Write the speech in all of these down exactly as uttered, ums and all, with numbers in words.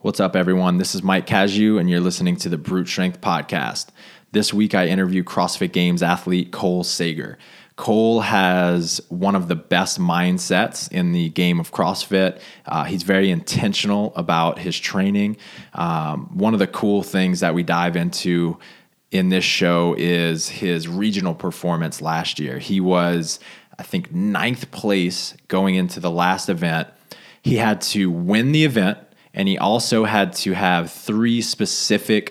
What's up, everyone? This is Mike Cazayoux, and you're listening to the Brute Strength Podcast. This week, I interview CrossFit Games athlete Cole Sager. Cole has one of the best mindsets in the game of CrossFit. Uh, he's very intentional about his training. Um, one of the cool things that we dive into in this show is his regional performance last year. He was, I think, ninth place going into the last event. He had to win the event, and he also had to have three specific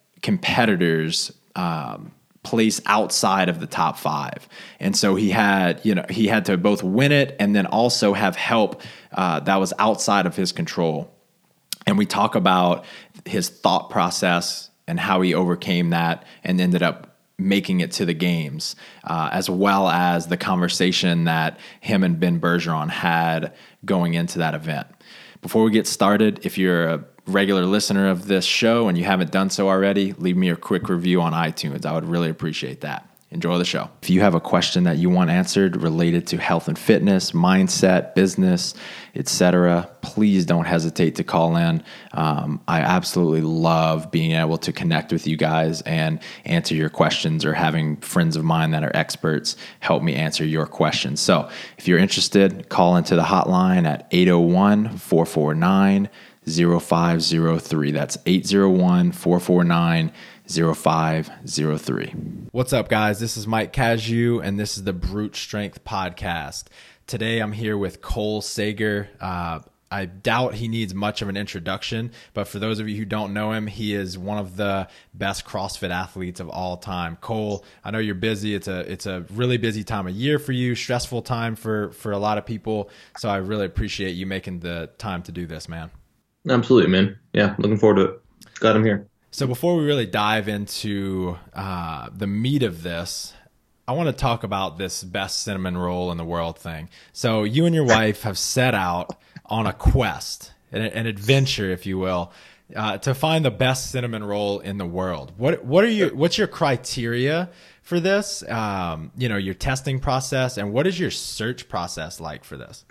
competitors um, place outside of the top five. And so he had, you know, he had to both win it and then also have help uh, that was outside of his control. And we talk about his thought process and how he overcame that and ended up making it to the games, uh, as well as the conversation that him and Ben Bergeron had going into that event. Before we get started, if you're a regular listener of this show and you haven't done so already, leave me a quick review on iTunes. I would really appreciate that. Enjoy the show. If you have a question that you want answered related to health and fitness, mindset, business, et cetera, please don't hesitate to call in. Um, I absolutely love being able to connect with you guys and answer your questions, or having friends of mine that are experts help me answer your questions. So if you're interested, call into the hotline at eight oh one, four four nine, oh five oh three. That's eight oh one, four four nine, oh five oh three. What's up, guys? This is Mike Cazayoux, and this is the Brute Strength Podcast. Today, I'm here with Cole Sager. Uh, I doubt he needs much of an introduction, but for those of you who don't know him, he is one of the best CrossFit athletes of all time. Cole, I know you're busy. It's a it's a really busy time of year for you, stressful time for, for a lot of people, so I really appreciate you making the time to do this, man. Absolutely, man. Yeah, looking forward to it. Glad I'm here. So before we really dive into uh, the meat of this, I want to talk about this best cinnamon roll in the world thing. So you and your wife have set out on a quest, an, an adventure, if you will, uh, to find the best cinnamon roll in the world. What what are your what's your criteria for this? Um, you know, your testing process, and what is your search process like for this?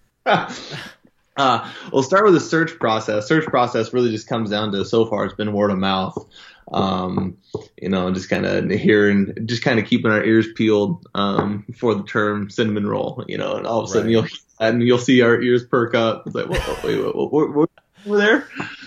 Uh, we'll start with the search process. Search process really just comes down to, so far, it's been word of mouth. Um, you know, just kind of hearing, just kind of keeping our ears peeled um, for the term cinnamon roll. You know, and all of a sudden right. you'll and you'll see our ears perk up. It's like, whoa, wait, wait, wait, we're, we're there.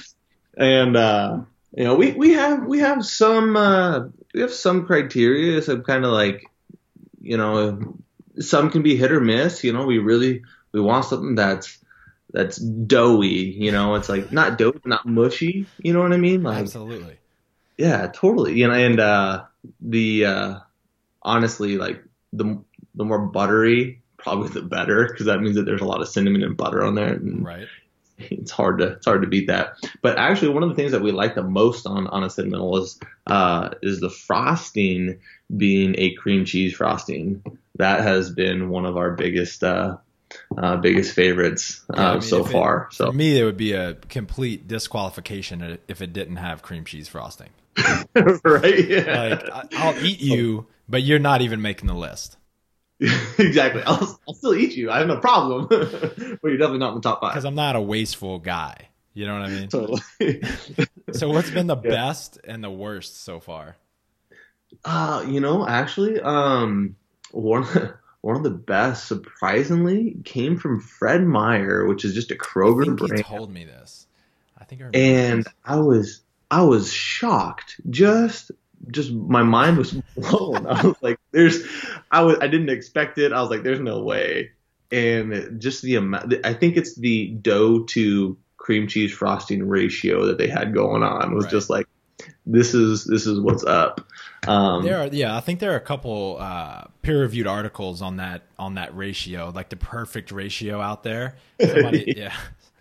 And uh, you know, we we have we have some uh, we have some criteria. So kind of like, you know, some can be hit or miss. You know, we really we want something that's that's doughy, you know, it's like not doughy, not mushy, you know what I mean? Like, absolutely. Yeah, totally. You know, and uh, the, uh, honestly, like the, the more buttery, probably the better, because that means that there's a lot of cinnamon and butter on there. And right. It's hard to, it's hard to beat that. But actually, one of the things that we like the most on, on a cinnamon roll is, uh, is the frosting being a cream cheese frosting. That has been one of our biggest, uh, Uh, biggest favorites uh, yeah, I mean, so far. It, so for me, it would be a complete disqualification if it didn't have cream cheese frosting. Right? Yeah. Like, I'll eat you, but you're not even making the list. Exactly. I'll, I'll still eat you. I have no problem, but you're definitely not in the top five. Because I'm not a wasteful guy. You know what I mean? Totally. So what's been the yeah. best and the worst so far? Uh, you know, actually, um, one. One of the best, surprisingly, came from Fred Meyer, which is just a Kroger I think brand. He told me this. I think I remember and this. I was, I was shocked. Just, just my mind was blown. I was like, "There's," I was, I didn't expect it. I was like, "There's no way." And just the amount, I think it's the dough to cream cheese frosting ratio that they had going on was right. just like, this is this is what's up. Um, there are, yeah, I think there are a couple uh, peer-reviewed articles on that on that ratio, like the perfect ratio out there. Somebody, yeah,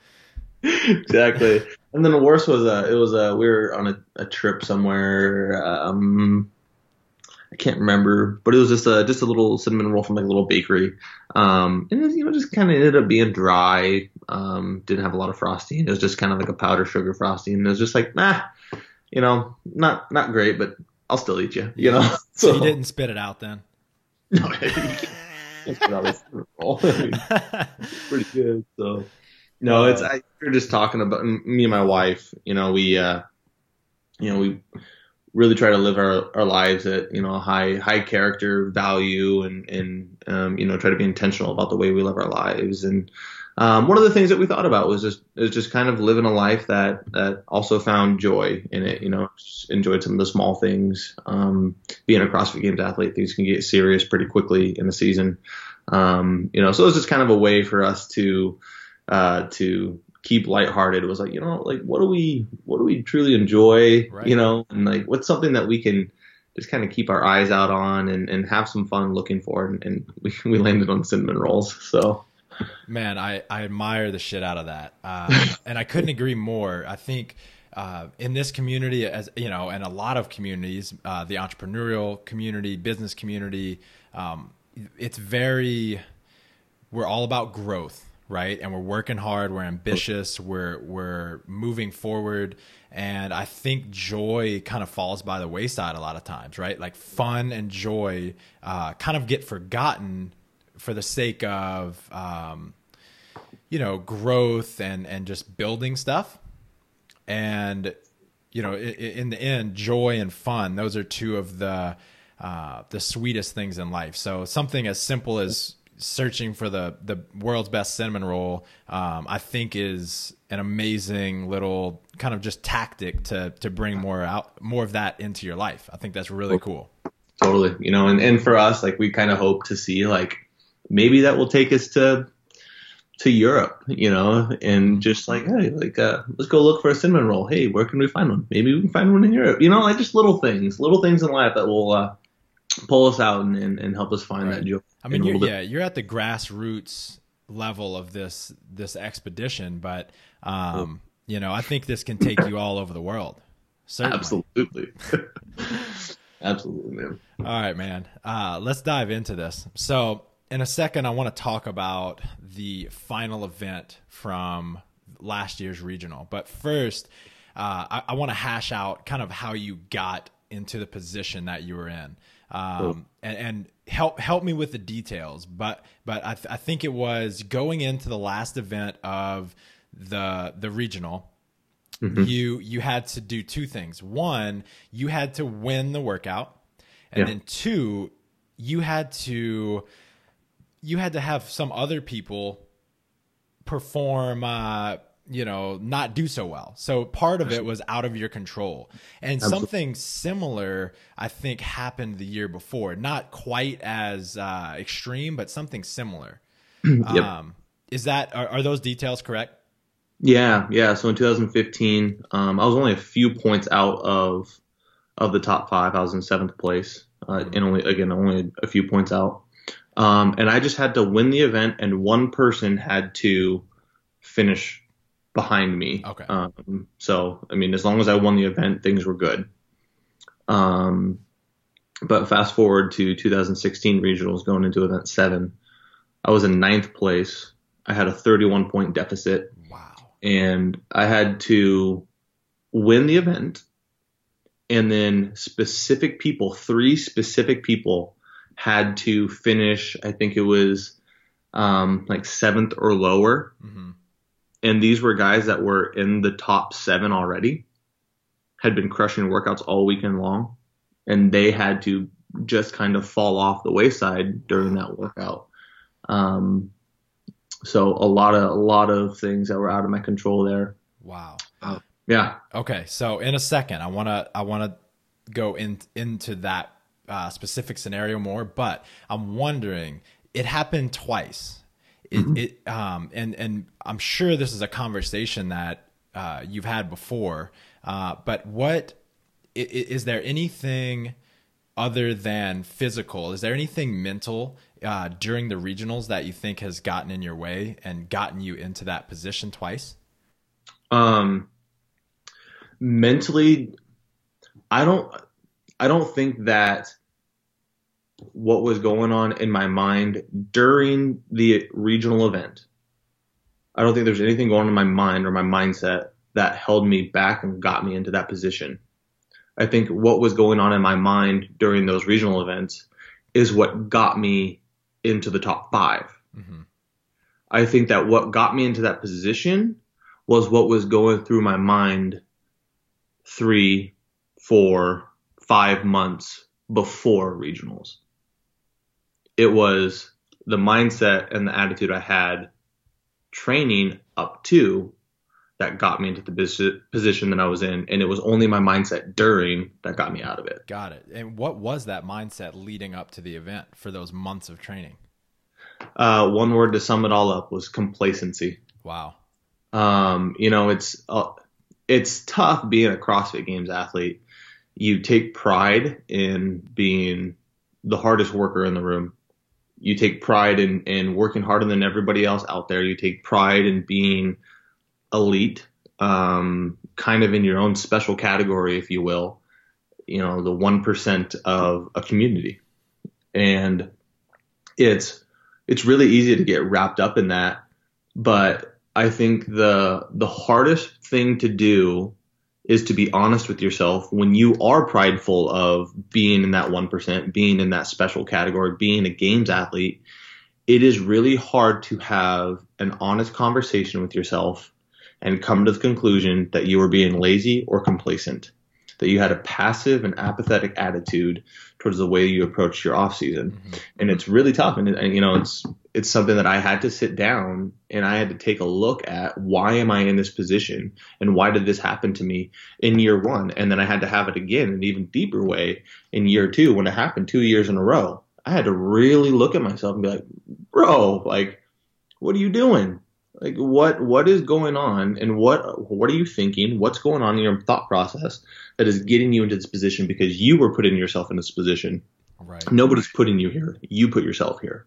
exactly. And then the worst was uh, it was uh, we were on a, a trip somewhere. Um, I can't remember, but it was just a just a little cinnamon roll from like a little bakery, um, and it was, you know, just kind of ended up being dry. Um, didn't have a lot of frosting. It was just kind of like a powder sugar frosting. And it was just like, nah, you know, not not great, but I'll still eat you, you know. So, so you didn't spit it out then? No, you can't spit out a cinnamon roll. I mean, it's pretty good. So No, it's I, we're just talking about me and my wife. You know, we uh, you know we really try to live our, our lives at you know high high character value and and um, you know try to be intentional about the way we live our lives. And um, one of the things that we thought about was just is just kind of living a life that that also found joy in it. You know, just enjoyed some of the small things. Um, being a CrossFit Games athlete, things can get serious pretty quickly in the season. Um, you know, so it was just kind of a way for us to uh, to keep lighthearted. It was like, you know, like what do we, what do we truly enjoy, right. you know, and like what's something that we can just kind of keep our eyes out on and, and have some fun looking for. And, and we, we landed on cinnamon rolls. So, man, I, I admire the shit out of that. Um, and I couldn't agree more. I think uh, in this community, as you know, and a lot of communities, uh, the entrepreneurial community, business community, um, it's very, we're all about growth. Right. And we're working hard. We're ambitious. We're, we're moving forward. And I think joy kind of falls by the wayside a lot of times, right? Like fun and joy, uh, kind of get forgotten for the sake of, um, you know, growth and, and just building stuff. And, you know, in, in the end, joy and fun, those are two of the, uh, the sweetest things in life. So something as simple as searching for the the world's best cinnamon roll, um, I think is an amazing little kind of just tactic to to bring more out more of that into your life. I think that's really cool. Totally, you know, and, and for us, like we kind of hope to see like maybe that will take us to to Europe, you know, and just like hey, like uh, let's go look for a cinnamon roll. Hey, where can we find one? Maybe we can find one in Europe. You know, like just little things, little things in life that will uh, pull us out and, and, and help us find right. that joy. I mean, you're, yeah, you're at the grassroots level of this this expedition, but um, you know, I think this can take you all over the world. Certainly. Absolutely, absolutely, man. All right, man. Uh, let's dive into this. So, in a second, I want to talk about the final event from last year's regional, but first, uh, I, I want to hash out kind of how you got into the position that you were in. Um, cool. and, and help, help me with the details, but, but I, th- I think it was going into the last event of the, the regional, mm-hmm. you, you had to do two things. One, you had to win the workout. And yeah. then two, you had to, you had to have some other people perform, uh, you know, not do so well. So part of it was out of your control. And Absolutely. Something similar, I think, happened the year before. Not quite as uh, extreme, but something similar. Yep. Um, is that, are, are those details correct? Yeah. Yeah. So in two thousand fifteen, um, I was only a few points out of, of the top five. I was in seventh place, uh, and only, again, only a few points out. Um, and I just had to win the event, and one person had to finish behind me. Okay. Um, so, I mean, as long as I won the event, things were good. Um, but fast forward to two thousand sixteen regionals going into event seven, I was in ninth place. I had a thirty-one point deficit. Wow. And I had to win the event. And then specific people, three specific people had to finish, I think it was, um, like seventh or lower. Mm-hmm. And these were guys that were in the top seven already, had been crushing workouts all weekend long, and they had to just kind of fall off the wayside during that workout. Um, so a lot of a lot of things that were out of my control there. Wow. Uh, yeah. Okay. So in a second, I wanna I wanna go in, into that uh, specific scenario more, but I'm wondering, it happened twice. It, mm-hmm. it um and and I'm sure this is a conversation that uh, you've had before. Uh, but what is, is there anything other than physical? Is there anything mental uh, during the regionals that you think has gotten in your way and gotten you into that position twice? Um, mentally, I don't. I don't think that what was going on in my mind during the regional event, I don't think there's anything going on in my mind or my mindset that held me back and got me into that position. I think what was going on in my mind during those regional events is what got me into the top five. Mm-hmm. I think that what got me into that position was what was going through my mind three, four, five months before regionals. It was the mindset and the attitude I had training up to that got me into the position that I was in. And it was only my mindset during that got me out of it. Got it. And what was that mindset leading up to the event for those months of training? Uh, one word to sum it all up was complacency. Wow. Um, you know, it's, uh, it's tough being a CrossFit Games athlete. You take pride in being the hardest worker in the room. You take pride in, in working harder than everybody else out there. You take pride in being elite, um, kind of in your own special category, if you will, you know, the one percent of a community. And it's, it's really easy to get wrapped up in that. But I think the, the hardest thing to do is to be honest with yourself when you are prideful of being in that one percent, being in that special category, being a games athlete. It is really hard to have an honest conversation with yourself and come to the conclusion that you were being lazy or complacent, that you had a passive and apathetic attitude towards the way you approach your off season. Mm-hmm. And it's really tough. And, and, you know, it's, it's something that I had to sit down and I had to take a look at, why am I in this position and why did this happen to me in year one? And then I had to have it again in an even deeper way in year two, when it happened two years in a row. I had to really look at myself and be like, bro, like, what are you doing? Like, what, what is going on, and what, what are you thinking? What's going on in your thought process that is getting you into this position? Because you were putting yourself in this position. Right. Nobody's putting you here. You put yourself here.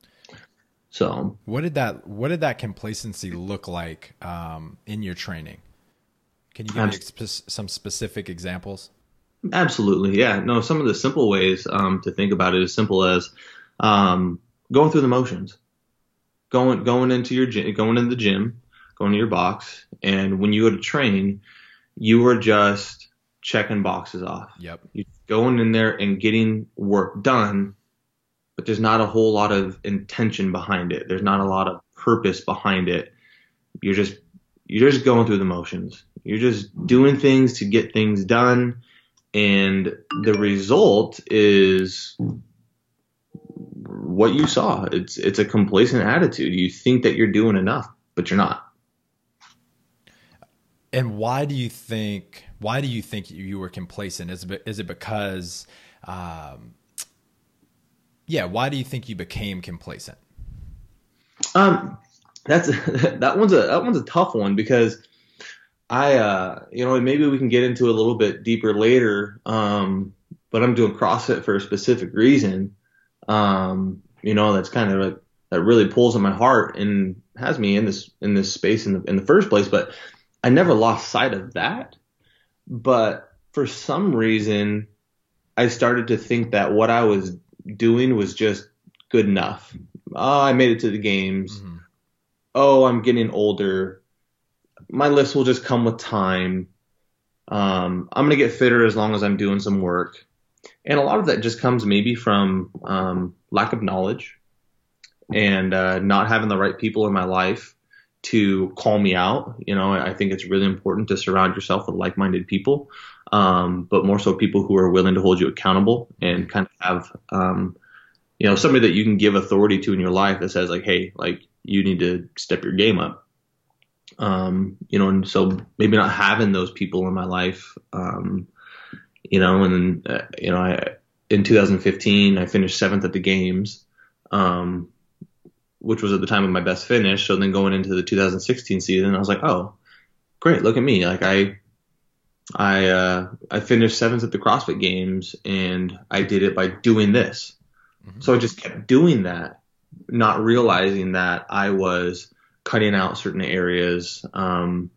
So what did that, what did that complacency look like, um, in your training? Can you give me spe- some specific examples? Absolutely. Yeah. No, some of the simple ways, um, to think about it, as simple as, um, going through the motions. Going going into your gym, going in the gym, going to your box, and when you go to train, you are just checking boxes off. Yep. You're going in there and getting work done, but there's not a whole lot of intention behind it. There's not a lot of purpose behind it. You're just you're just going through the motions. You're just doing things to get things done, and the result is what you saw. It's it's a complacent attitude. You think that you're doing enough, but you're not. And why do you think why do you think you were complacent? Is it is it because um, yeah, why do you think you became complacent? Um that's that one's a that one's a tough one, because I uh you know, maybe we can get into it a little bit deeper later. Um but I'm doing CrossFit for a specific reason. Um, you know, that's kind of a, that really pulls on my heart and has me in this, in this space in the, in the first place. But I never lost sight of that. But for some reason, I started to think that what I was doing was just good enough. Oh, I made it to the games. Mm-hmm. Oh, I'm getting older. My lifts will just come with time. Um, I'm going to get fitter as long as I'm doing some work. And a lot of that just comes maybe from um, lack of knowledge and uh, not having the right people in my life to call me out. You know, I think it's really important to surround yourself with like-minded people, um, but more so people who are willing to hold you accountable and kind of have, um, you know, somebody that you can give authority to in your life that says like, hey, like you need to step your game up. Um, you know, and so maybe not having those people in my life, um, you know, and then, uh, you know, I, in two thousand fifteen, I finished seventh at the games, um, which was at the time of my best finish. So then going into the two thousand sixteen season, I was like, oh, great. Look at me. Like I, I, uh, I finished seventh at the CrossFit Games, and I did it by doing this. Mm-hmm. So I just kept doing that, not realizing that I was cutting out certain areas, um,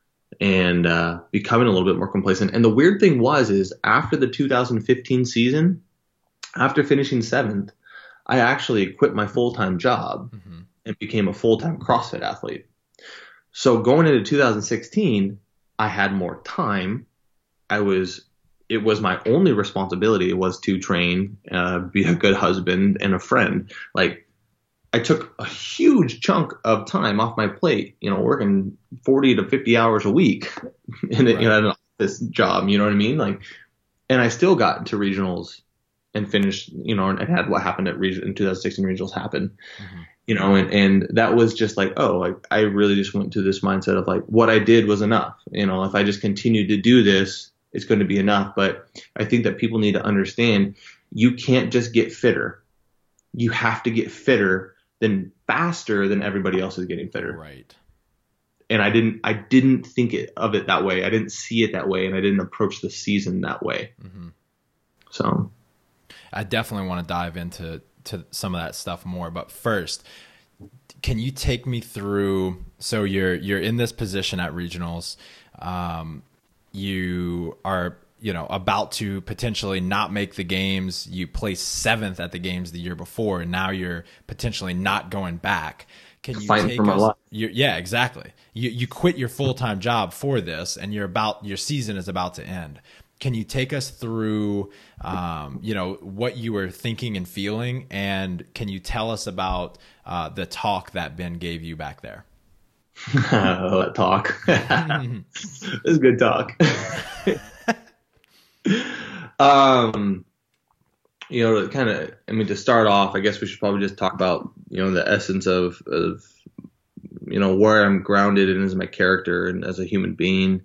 and uh, becoming a little bit more complacent. And the weird thing was, is after the two thousand fifteen season, after finishing seventh, I actually quit my full-time job mm-hmm. and became a full-time CrossFit athlete. So going into two thousand sixteen, I had more time. I was, it was my only responsibility was to train, uh, be a good husband and a friend. Like I took a huge chunk of time off my plate, you know, working forty to fifty hours a week in, a, right. you know, an office job, you know what I mean? Like, and I still got to regionals and finished, you know, and had what happened at region in two thousand sixteen regionals happen, mm-hmm. you know, and, and that was just like, oh, like I really just went to this mindset of like, what I did was enough. You know, if I just continue to do this, it's going to be enough. But I think that people need to understand you can't just get fitter. You have to get fitter than faster than everybody else is getting fitter. Right. And I didn't, I didn't think it, of it that way. I didn't see it that way. And I didn't approach the season that way. Mm-hmm. So I definitely want to dive into to some of that stuff more. But first, can you take me through, so you're, you're in this position at regionals. Um, you are, you know, about to potentially not make the games. You placed seventh at the games the year before, and now you're potentially not going back. Can you fighting take for my us, life? Yeah, exactly. You you quit your full-time job for this, and you're about your season is about to end. Can you take us through, um, you know, what you were thinking and feeling, and can you tell us about uh, the talk that Ben gave you back there? Oh, that talk. It was good talk. um, you know, kind of, I mean, to start off, I guess we should probably just talk about, you know, the essence of, of, you know, where I'm grounded in as my character and as a human being.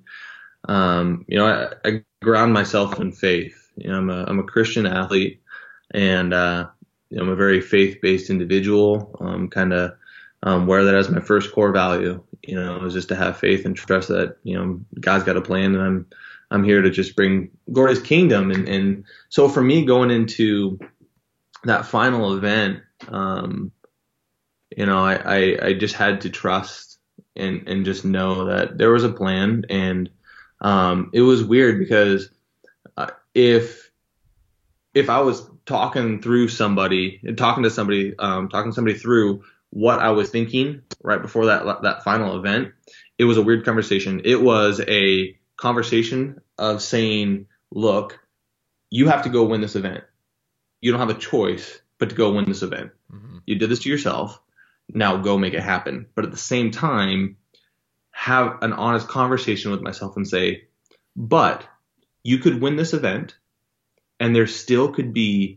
Um, you know, I, I ground myself in faith. You know, I'm a, I'm a Christian athlete, and, uh, you know, I'm a very faith-based individual. Um, kind of, um, wear that as my first core value, you know, is just to have faith and trust that, you know, God's got a plan, and I'm, I'm here to just bring glory to His kingdom. And, and so for me, going into that final event, um, you know, I, I, I just had to trust and, and just know that there was a plan. And, um, it was weird because uh, if, if I was talking through somebody, talking to somebody, um, talking to somebody through what I was thinking right before that, that final event, it was a weird conversation. It was a conversation of saying, look, you have to go win this event. You don't have a choice but to go win this event. Mm-hmm. You did this to yourself. Now go make it happen. But at the same time, have an honest conversation with myself and say, but you could win this event, and there still could be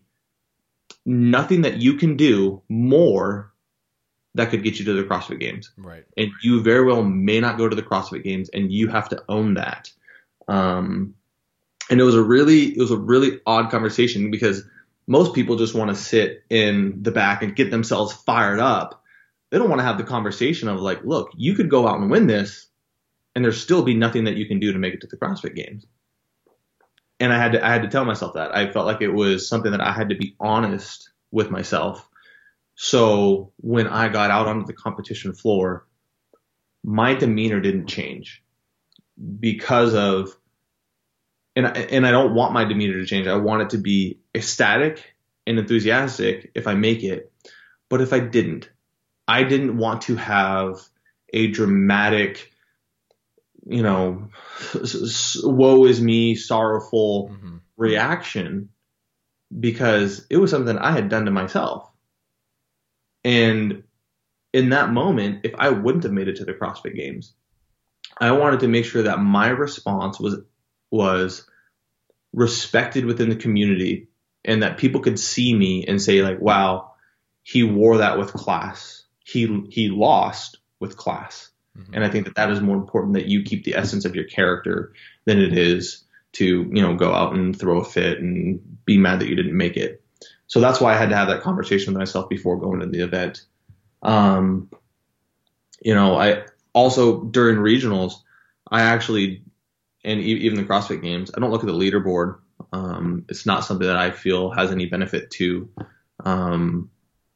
nothing that you can do more that could get you to the CrossFit Games. Right. And you very well may not go to the CrossFit Games, and you have to own that. Um, and it was a really, it was a really odd conversation, because most people just want to sit in the back and get themselves fired up. They don't want to have the conversation of like, look, you could go out and win this, and there's still be nothing that you can do to make it to the CrossFit Games. And I had to, I had to tell myself that. I felt like it was something that I had to be honest with myself. So when I got out onto the competition floor, my demeanor didn't change because of, and I, and I don't want my demeanor to change. I want it to be ecstatic and enthusiastic if I make it. But if I didn't, I didn't want to have a dramatic, you know, woe is me, sorrowful mm-hmm. reaction, because it was something I had done to myself. And in that moment, if I wouldn't have made it to the CrossFit Games, I wanted to make sure that my response was was respected within the community, and that people could see me and say like, wow, he wore that with class. He he lost with class. Mm-hmm. And I think that that is more important, that you keep the essence of your character than it is to, you know, go out and throw a fit and be mad that you didn't make it. So that's why I had to have that conversation with myself before going to the event. Um, you know, I also during regionals, I actually, and even the CrossFit Games, I don't look at the leaderboard. Um, it's not something that I feel has any benefit to, um,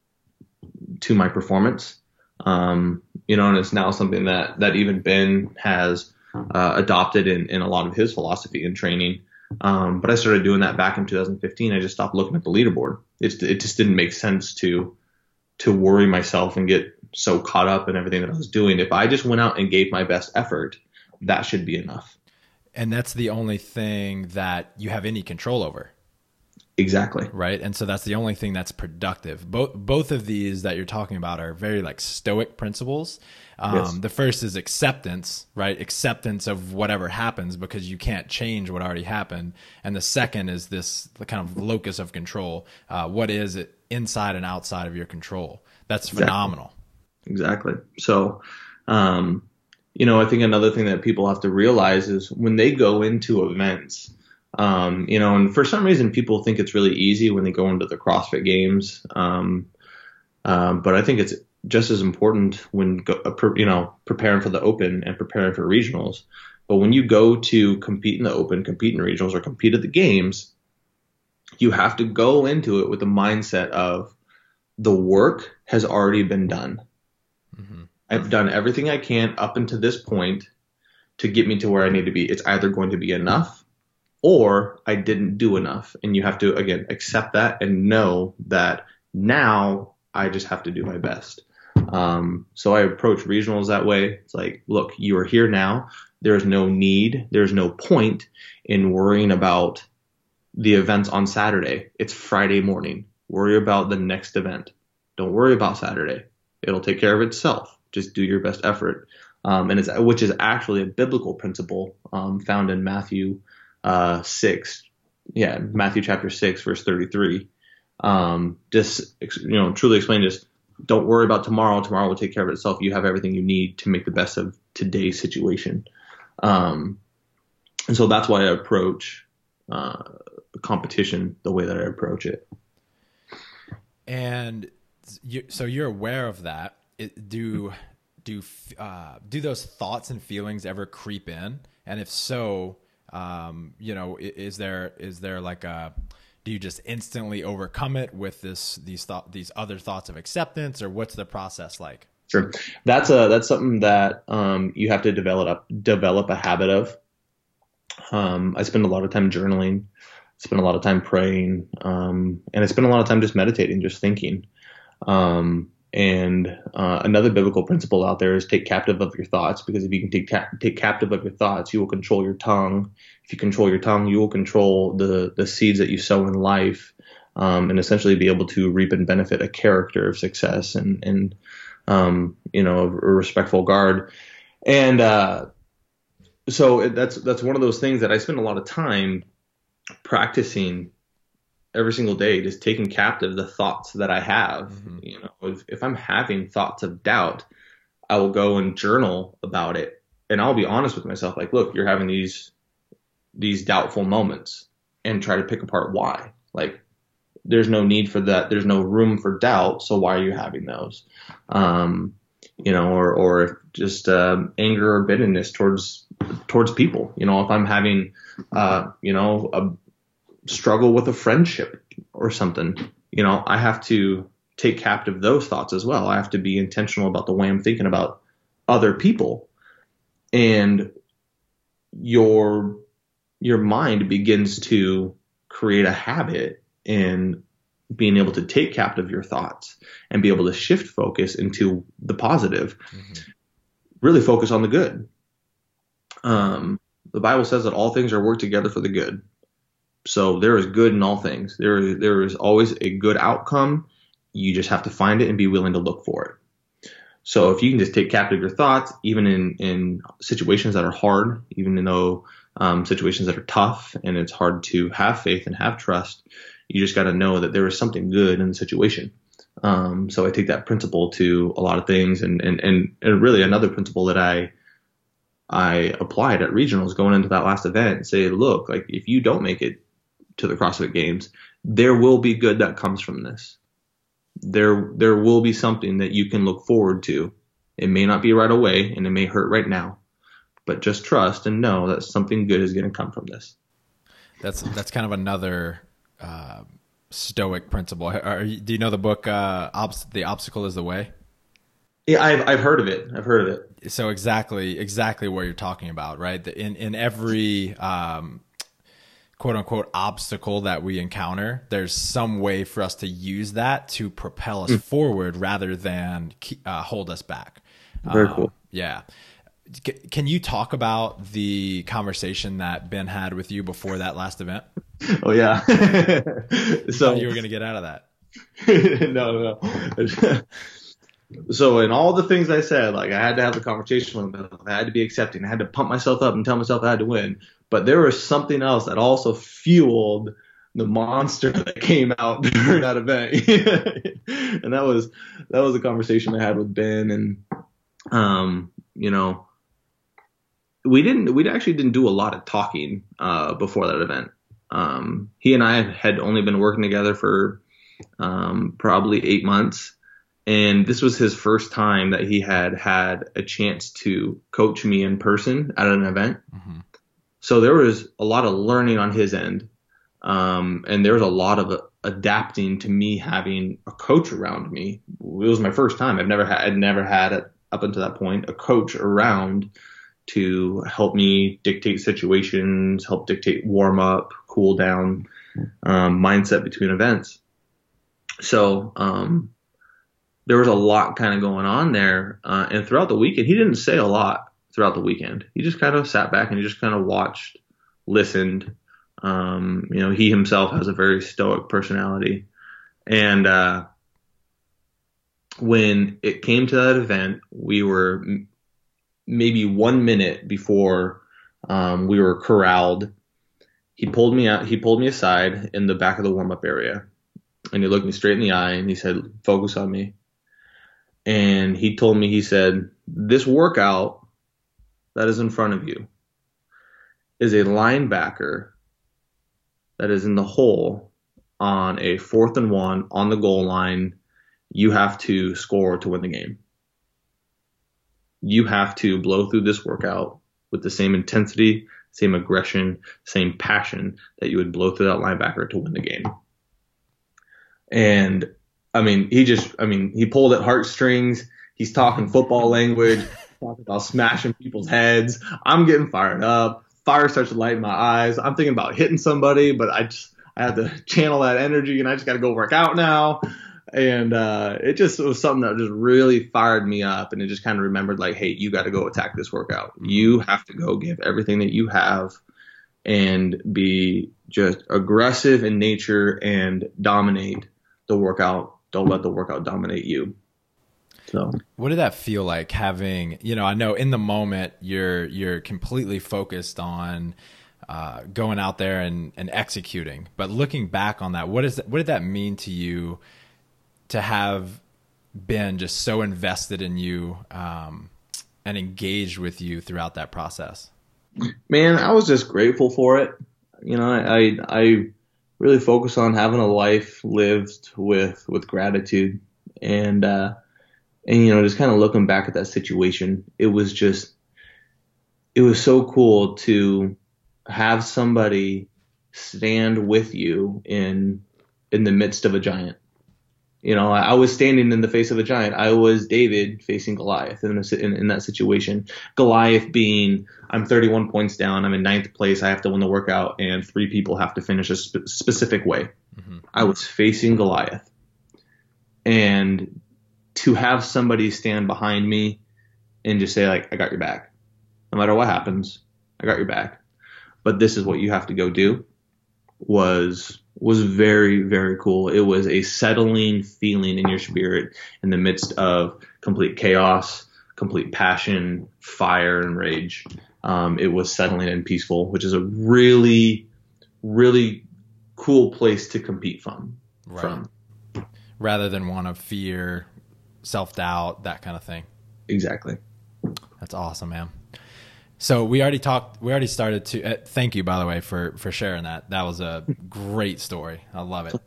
to my performance. Um, you know, and it's now something that, that even Ben has, uh, adopted in, in a lot of his philosophy and training. Um, but I started doing that back in two thousand fifteen. I just stopped looking at the leaderboard. It, it just didn't make sense to, to worry myself and get so caught up in everything that I was doing. If I just went out and gave my best effort, that should be enough. And that's the only thing that you have any control over. Exactly. Right. And so that's the only thing that's productive. Both both of these that you're talking about are very like stoic principles. Um, Yes. The first is acceptance, right? Acceptance of whatever happens because you can't change what already happened. And the second is this kind of locus of control. Uh, what is it inside and outside of your control? That's phenomenal. Exactly. So, um, you know, I think another thing that people have to realize is when they go into events, Um, you know, and for some reason people think it's really easy when they go into the CrossFit Games. Um, um, but I think it's just as important when, go, uh, per, you know, preparing for the Open and preparing for regionals. But when you go to compete in the Open, compete in regionals, or compete at the Games, you have to go into it with the mindset of the work has already been done. Mm-hmm. I've done everything I can up until this point to get me to where I need to be. It's either going to be enough or I didn't do enough. And you have to, again, accept that and know that now I just have to do my best. Um, so I approach regionals that way. It's like, look, you are here now. There's no need. There's no point in worrying about the events on Saturday. It's Friday morning. Worry about the next event. Don't worry about Saturday. It'll take care of itself. Just do your best effort. Um, and it's, which is actually a biblical principle um, found in Matthew Uh, six, yeah, Matthew chapter six, verse thirty-three. Um, just, you know, truly explain this. Don't worry about tomorrow. Tomorrow will take care of itself. You have everything you need to make the best of today's situation. Um, and so that's why I approach, uh, competition the way that I approach it. And you, so you're aware of that. It, do, do, uh, do those thoughts and feelings ever creep in? And if so, Um, you know, is there, is there like a, do you just instantly overcome it with this, these thought, these other thoughts of acceptance, or what's the process like? Sure. That's a, that's something that, um, you have to develop, develop a habit of. Um, I spend a lot of time journaling, spend a lot of time praying, um, and I spend a lot of time just meditating, just thinking. Um, And uh, another biblical principle out there is take captive of your thoughts, because if you can take ca- take captive of your thoughts, you will control your tongue. If you control your tongue, you will control the the seeds that you sow in life, um, and essentially be able to reap and benefit a character of success and and um, you know, a respectful guard. And uh, so it, that's that's one of those things that I spend a lot of time practicing every single day, just taking captive the thoughts that I have. Mm-hmm. You know, if, if I'm having thoughts of doubt, I will go and journal about it, and I'll be honest with myself. Like, look, you're having these, these doubtful moments, and try to pick apart why. Like, there's no need for that. There's no room for doubt. So why are you having those? Um, you know, or, or just, um, anger or bitterness towards, towards people. You know, if I'm having, uh, you know, a, struggle with a friendship or something, you know, I have to take captive those thoughts as well. I have to be intentional about the way I'm thinking about other people. And your, your mind begins to create a habit in being able to take captive your thoughts and be able to shift focus into the positive, mm-hmm. really focus on the good. Um, the Bible says that all things are worked together for the good. So there is good in all things. There is, there is always a good outcome. You just have to find it and be willing to look for it. So if you can just take captive your thoughts, even in, in situations that are hard, even though um, situations that are tough and it's hard to have faith and have trust, you just got to know that there is something good in the situation. Um, so I take that principle to a lot of things, and, and, and, and really another principle that I I applied at regionals going into that last event and say, look, like if you don't make it to the CrossFit Games, there will be good that comes from this. There, there will be something that you can look forward to. It may not be right away and it may hurt right now, but just trust and know that something good is going to come from this. That's, that's kind of another, uh, stoic principle. Are, do you know the book, uh, Obst- The Obstacle is the Way? Yeah, I've, I've heard of it. I've heard of it. So exactly, exactly what you're talking about, right? In, in every, um, quote unquote obstacle that we encounter, there's some way for us to use that to propel us mm. forward rather than uh, hold us back. Very um, cool. Yeah. C- can you talk about the conversation that Ben had with you before that last event? Oh yeah. So you were going to get out of that. no, no. So in all the things I said, like I had to have the conversation with them. I had to be accepting. I had to pump myself up and tell myself I had to win. But there was something else that also fueled the monster that came out during that event. And that was that was a conversation I had with Ben. And um, you know, we didn't we actually didn't do a lot of talking uh, before that event. Um, he and I had only been working together for um, probably eight months. And this was his first time that he had had a chance to coach me in person at an event. Mm-hmm. So there was a lot of learning on his end. Um, and there was a lot of uh, adapting to me having a coach around me. It was my first time. I've never had, I'd never had it up until that point, a coach around to help me dictate situations, help dictate warm up, cool down, um, mindset between events. So, um, there was a lot kind of going on there. Uh, and throughout the weekend, he didn't say a lot throughout the weekend. He just kind of sat back and he just kind of watched, listened. Um, you know, he himself has a very stoic personality. And uh, when it came to that event, we were m- maybe one minute before um, we were corralled. He pulled me out. He pulled me aside in the back of the warm-up area. And he looked me straight in the eye and he said, "Focus on me." And he told me, he said, "This workout that is in front of you is a linebacker that is in the hole on a fourth and one on the goal line. You have to score to win the game. You have to blow through this workout with the same intensity, same aggression, same passion that you would blow through that linebacker to win the game." And I mean, he just, I mean, he pulled at heartstrings. He's talking football language, talking about smashing people's heads. I'm getting fired up. Fire starts to light in my eyes. I'm thinking about hitting somebody, but I just, I have to channel that energy and I just got to go work out now. And uh, it just it was something that just really fired me up. And it just kind of remembered like, hey, you got to go attack this workout. You have to go give everything that you have and be just aggressive in nature and dominate the workout. Don't let the workout dominate you. So what did that feel like having, you know, I know in the moment you're, you're completely focused on uh, going out there and, and executing, but looking back on that, what is, what did that mean to you to have been just so invested in you um, and engaged with you throughout that process? Man, I was just grateful for it. You know, I, I really focus on having a life lived with, with gratitude and, uh, and, you know, just kind of looking back at that situation, it was just, it was so cool to have somebody stand with you in, in the midst of a giant. You know, I was standing in the face of a giant. I was David facing Goliath in, a, in, in that situation. Goliath being, I'm thirty-one points down. I'm in ninth place. I have to win the workout, and three people have to finish a spe- specific way. Mm-hmm. I was facing Goliath. And to have somebody stand behind me and just say, like, I got your back. No matter what happens, I got your back. But this is what you have to go do was was very, very cool. It was a settling feeling in your spirit in the midst of complete chaos, complete passion, fire, and rage. Um, it was settling and peaceful, which is a really, really cool place to compete from. Right. from. Rather than one of fear, self-doubt, that kind of thing. Exactly. That's awesome, man. So we already talked, we already started to, uh, thank you, by the way, for, for sharing that. That was a great story. I love it.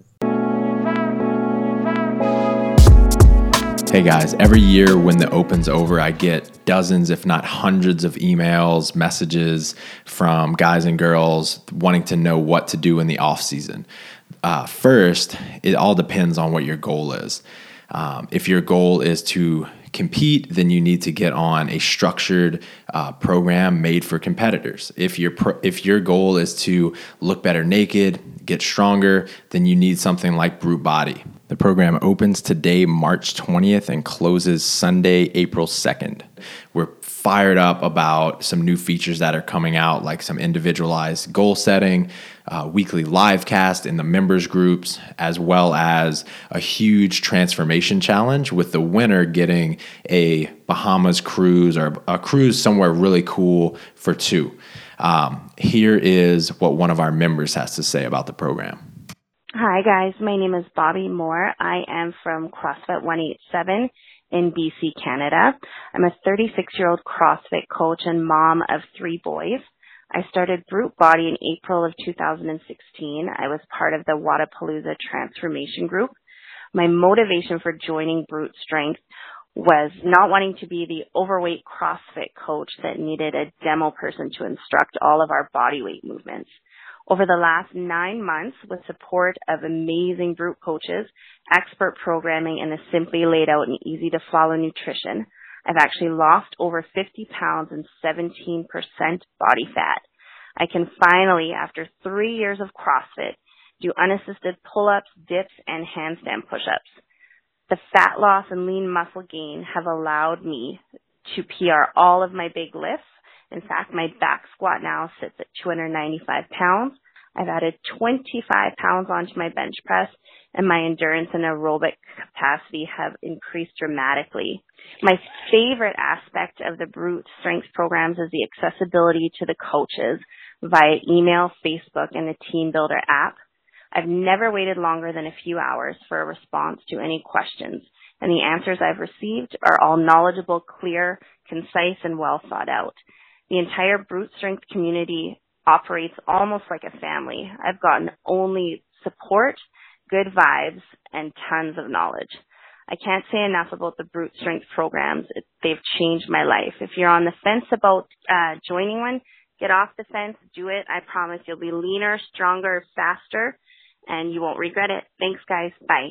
Hey guys, every year when the Open's over, I get dozens, if not hundreds of emails, messages from guys and girls wanting to know what to do in the off season. Uh, first, it all depends on what your goal is. Um, if your goal is to compete, then you need to get on a structured uh, program made for competitors. If your pro- if your goal is to look better naked, get stronger, then you need something like Brute Body. The program opens today, March twentieth, and closes Sunday, April second. We're fired up about some new features that are coming out, like some individualized goal setting, uh, weekly live cast in the members groups, as well as a huge transformation challenge with the winner getting a Bahamas cruise or a cruise somewhere really cool for two. Um, here is what one of our members has to say about the program. Hi guys, my name is Bobby Moore. I am from CrossFit one eighty-seven in B C, Canada. I'm a thirty-six-year-old CrossFit coach and mom of three boys. I started Brute Body in April of two thousand sixteen. I was part of the Wodapalooza Transformation Group. My motivation for joining Brute Strength was not wanting to be the overweight CrossFit coach that needed a demo person to instruct all of our body weight movements. Over the last nine months, with support of amazing Brute coaches, expert programming, and a simply laid out and easy to follow nutrition, I've actually lost over fifty pounds and seventeen percent body fat. I can finally, after three years of CrossFit, do unassisted pull-ups, dips, and handstand push-ups. The fat loss and lean muscle gain have allowed me to P R all of my big lifts. In fact, my back squat now sits at two hundred ninety-five pounds. I've added twenty-five pounds onto my bench press, and my endurance and aerobic capacity have increased dramatically. My favorite aspect of the Brute Strength programs is the accessibility to the coaches via email, Facebook, and the Team Builder app. I've never waited longer than a few hours for a response to any questions, and the answers I've received are all knowledgeable, clear, concise, and well thought out. The entire Brute Strength community operates almost like a family. I've gotten only support, good vibes, and tons of knowledge. I can't say enough about the Brute Strength programs. It, they've changed my life. If you're on the fence about uh, joining one, get off the fence, do it. I promise you'll be leaner, stronger, faster, and you won't regret it. Thanks, guys. Bye.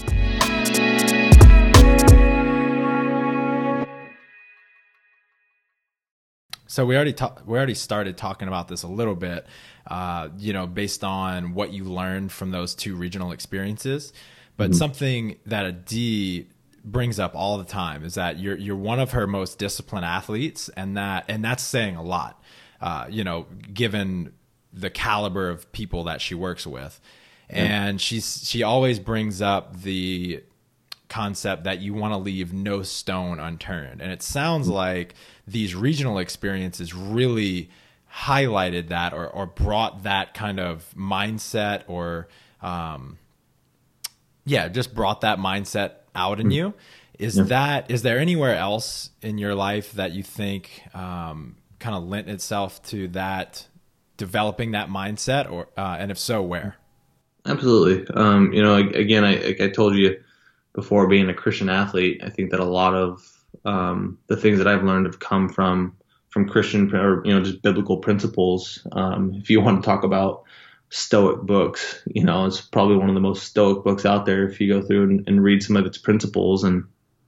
So we already ta- we already started talking about this a little bit, uh, you know, based on what you learned from those two regional experiences. But mm-hmm. something that Adi brings up all the time is that you're you're one of her most disciplined athletes, and that and that's saying a lot, uh, you know, given the caliber of people that she works with. Yeah. And she's she always brings up the concept that you want to leave no stone unturned. And it sounds like these regional experiences really highlighted that or, or brought that kind of mindset or, um, yeah, just brought that mindset out in you. Is yeah. that, is there anywhere else in your life that you think, um, kind of lent itself to that, developing that mindset or, uh, and if so, where? Absolutely. Um, you know, again, I, like I told you, before being a Christian athlete, I think that a lot of um, the things that I've learned have come from from Christian or you know just biblical principles. Um, if you want to talk about Stoic books, you know it's probably one of the most Stoic books out there. If you go through and, and read some of its principles, and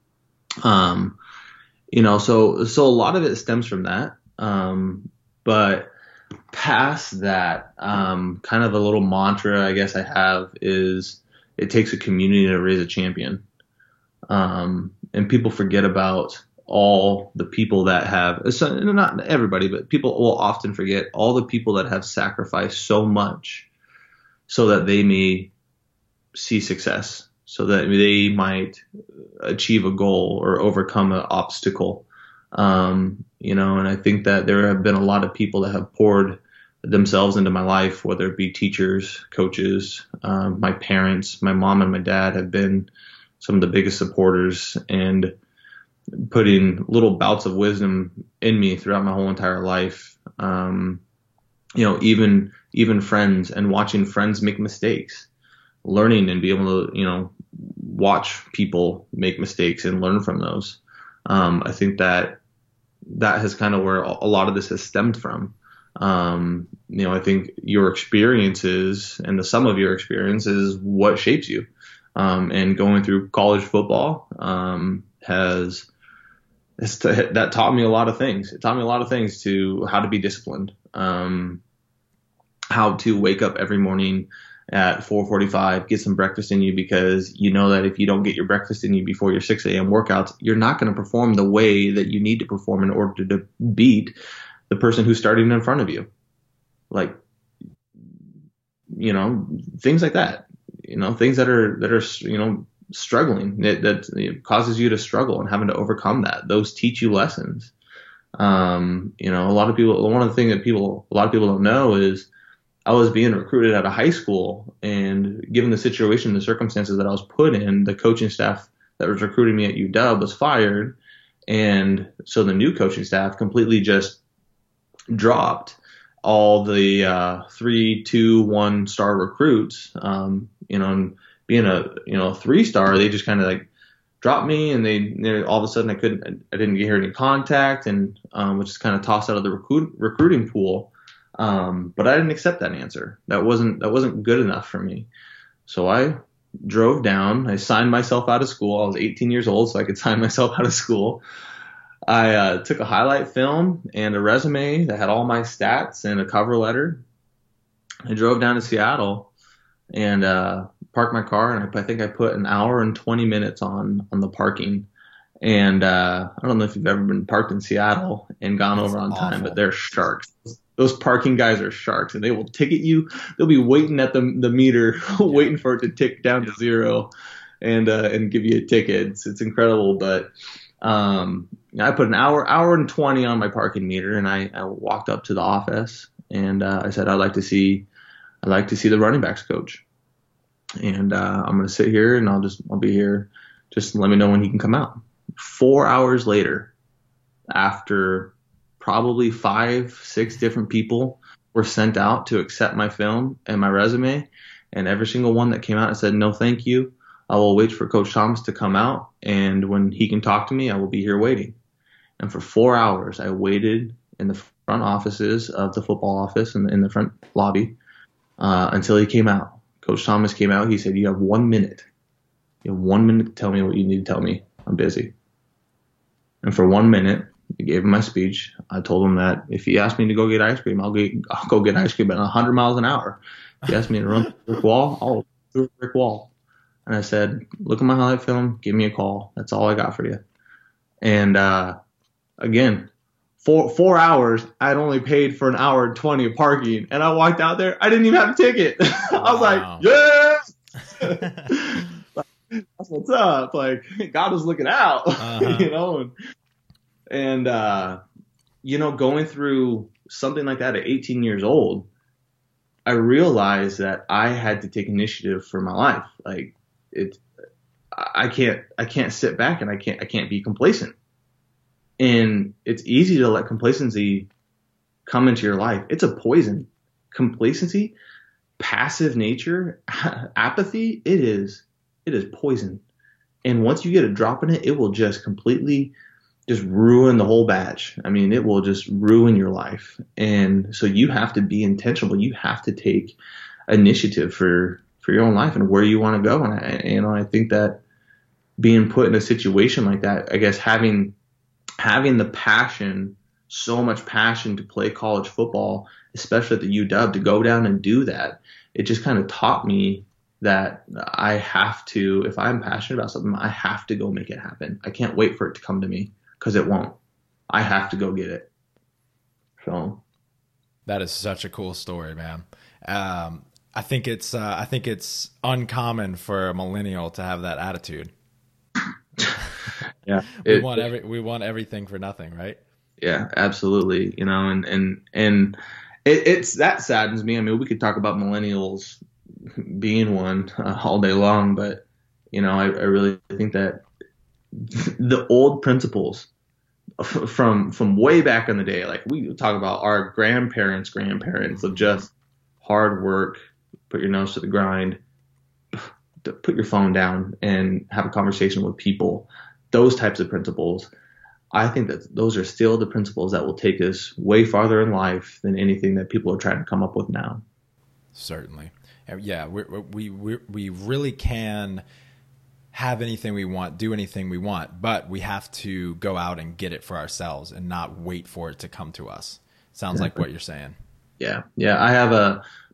um, you know, so so a lot of it stems from that. Um, but past that, um, kind of a little mantra I guess I have is, it takes a community to raise a champion. Um, and people forget about all the people that have, so not everybody, but people will often forget all the people that have sacrificed so much so that they may see success, so that they might achieve a goal or overcome an obstacle. Um, you know, and I think that there have been a lot of people that have poured themselves into my life, whether it be teachers, coaches, um, my parents, my mom and my dad have been some of the biggest supporters and putting little bouts of wisdom in me throughout my whole entire life. Um, you know, even, even friends, and watching friends make mistakes, learning and be able to, you know, watch people make mistakes and learn from those. Um, I think that that has kind of where a lot of this has stemmed from. Um, you know, I think your experiences and the sum of your experiences is what shapes you. Um, and going through college football, um, has, has t- that taught me a lot of things. It taught me a lot of things to how to be disciplined, um, how to wake up every morning, at four forty-five, get some breakfast in you, because you know that if you don't get your breakfast in you before your six a.m. workouts, you're not going to perform the way that you need to perform in order to, to beat the person who's starting in front of you. Like, you know, things like that, you know, things that are, that are, you know, struggling, that, that it causes you to struggle and having to overcome that. Those teach you lessons. Um, you know, a lot of people, one of the things that people, a lot of people don't know is I was being recruited out of high school, and given the situation, the circumstances that I was put in, the coaching staff that was recruiting me at U W was fired. And so the new coaching staff completely just dropped all the, uh, three, two, one star recruits. Um, you know, and being a, you know, three star, they just kind of like dropped me, and they, they, all of a sudden I couldn't, I didn't hear any contact, and, um, which is kind of tossed out of the recruit, recruiting pool. Um, but I didn't accept that answer. That wasn't, that wasn't good enough for me. So I drove down, I signed myself out of school. I was eighteen years old, so I could sign myself out of school. I, uh, took a highlight film and a resume that had all my stats and a cover letter. I drove down to Seattle and, uh, parked my car, and I, I think I put an hour and twenty minutes on, on the parking. And, uh, I don't know if you've ever been parked in Seattle and gone That's over on awful. time, but they're sharks. Those parking guys are sharks, and they will ticket you. They'll be waiting at the the meter, waiting for it to tick down to zero, and uh, and give you a ticket. It's, it's incredible. But um, I put an hour, hour and twenty on my parking meter, and I, I walked up to the office, and uh, I said, I'd like to see, I'd like to see the running backs coach, and uh, I'm going to sit here, and I'll just I'll be here. Just let me know when he can come out. Four hours later, after probably five, six different people were sent out to accept my film and my resume, and every single one that came out and said, no, thank you. I will wait for Coach Thomas to come out, and when he can talk to me, I will be here waiting. And for four hours, I waited in the front offices of the football office and in the front lobby uh, until he came out. Coach Thomas came out. He said, you have one minute. You have one minute to tell me what you need to tell me. I'm busy. And for one minute, I gave him my speech. I told him that if he asked me to go get ice cream, I'll, get, I'll go get ice cream at one hundred miles an hour. If he asked me to run through a brick wall, I'll run through a brick wall. And I said, look at my highlight film, give me a call. That's all I got for you. And uh, again, four, four hours, I'd only paid for an hour and twenty of parking. And I walked out there, I didn't even have a ticket. Wow. I was like, yes! That's what's up. Like, God was looking out, uh-huh. you know? And, And, uh, you know, going through something like that at eighteen years old, I realized that I had to take initiative for my life. Like, it, I can't, I can't sit back, and I can't, I can't be complacent. And it's easy to let complacency come into your life. It's a poison. Complacency, passive nature, apathy, it is, it is poison. And once you get a drop in it, it will just completely just ruin the whole batch. I mean, it will just ruin your life. And so you have to be intentional. You have to take initiative for, for your own life and where you want to go. And I, you know, I think that being put in a situation like that, I guess having, having the passion, so much passion to play college football, especially at the U W, to go down and do that, it just kind of taught me that I have to, if I'm passionate about something, I have to go make it happen. I can't wait for it to come to me, because it won't. I have to go get it. So that is such a cool story, man. Um, I think it's uh, I think it's uncommon for a millennial to have that attitude. Yeah, we it, want every we want everything for nothing, right? Yeah, absolutely. You know, and and and it, it's that saddens me. I mean, we could talk about millennials being one uh, all day long, but you know, I, I really think that the old principles from from way back in the day, like we talk about our grandparents' grandparents of just hard work, put your nose to the grind, put your phone down and have a conversation with people, those types of principles. I think that those are still the principles that will take us way farther in life than anything that people are trying to come up with now. Certainly. Yeah, we we we we really can have anything we want, do anything we want, but we have to go out and get it for ourselves and not wait for it to come to us. Sounds like what you're saying. Yeah. Yeah. I have a,